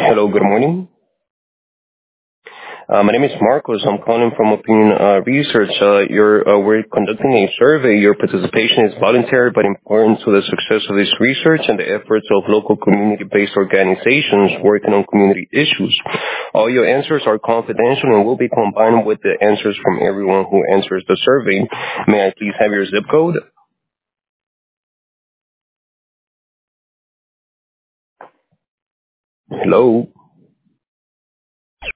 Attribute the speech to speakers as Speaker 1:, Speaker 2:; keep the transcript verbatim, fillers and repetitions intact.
Speaker 1: Hello, good morning. Uh, my name is Marcos. I'm calling from Opinion uh, Research. Uh, you're, uh, we're conducting a survey. Your participation is voluntary but important to the success of this research and the efforts of local community-based organizations working on community issues. All your answers are confidential and will be combined with the answers from everyone who answers the survey. May I please have your zip code? Hello?